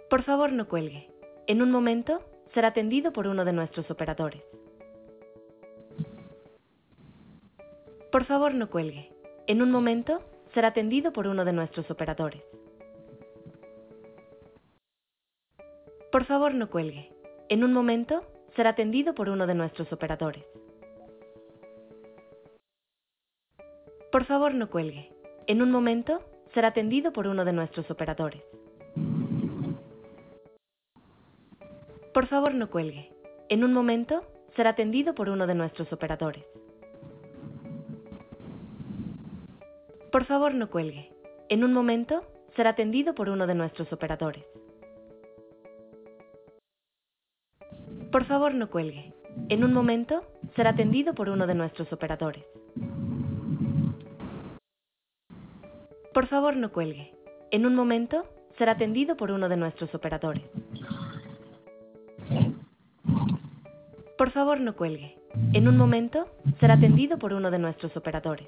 Por favor, no cuelgue. En un momento, será atendido por uno de nuestros operadores. Por favor, no cuelgue. En un momento, será atendido por uno de nuestros operadores. Por favor, no cuelgue. En un momento, será atendido por uno de nuestros operadores. Por favor, no cuelgue. En un momento, será atendido por uno de nuestros operadores. Por favor, no cuelgue. En un momento, será atendido por uno de nuestros operadores. Por favor, no cuelgue. En un momento, será atendido por uno de nuestros operadores. Por favor, no cuelgue. En un momento, será atendido por uno de nuestros operadores. Por favor, no cuelgue. En un momento, será atendido por uno de nuestros operadores. Por favor, no cuelgue. En un momento, será atendido por uno de nuestros operadores.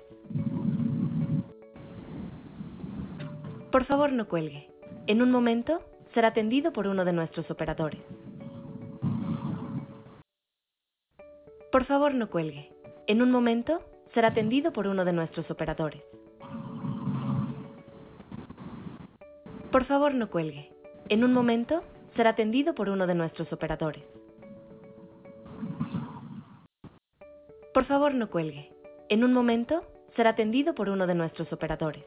Por favor, no cuelgue. En un momento, será atendido por uno de nuestros operadores. Por favor, no cuelgue. En un momento, será atendido por uno de nuestros operadores. Por favor, no cuelgue. En un momento, será atendido por uno de nuestros operadores. Por favor, no cuelgue. En un momento, será atendido por uno de nuestros operadores.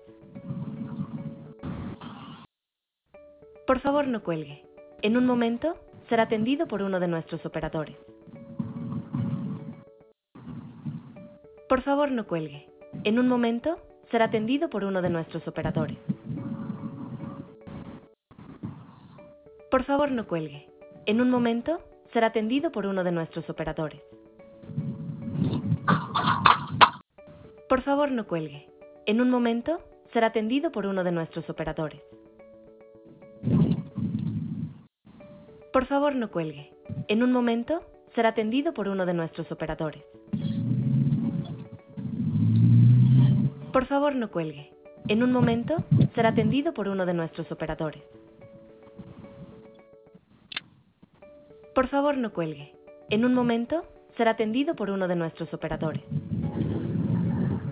Por favor, no cuelgue. En un momento, será atendido por uno de nuestros operadores. Por favor, no cuelgue. En un momento, será atendido por uno de nuestros operadores. Por favor, no cuelgue. En un momento, será atendido por uno de nuestros operadores. Por favor, no cuelgue. En un momento, será atendido por uno de nuestros operadores. Por favor, no cuelgue. En un momento, será atendido por uno de nuestros operadores. Por favor, no cuelgue. En un momento, será atendido por uno de nuestros operadores. Por favor, no cuelgue. En un momento, será atendido por uno de nuestros operadores.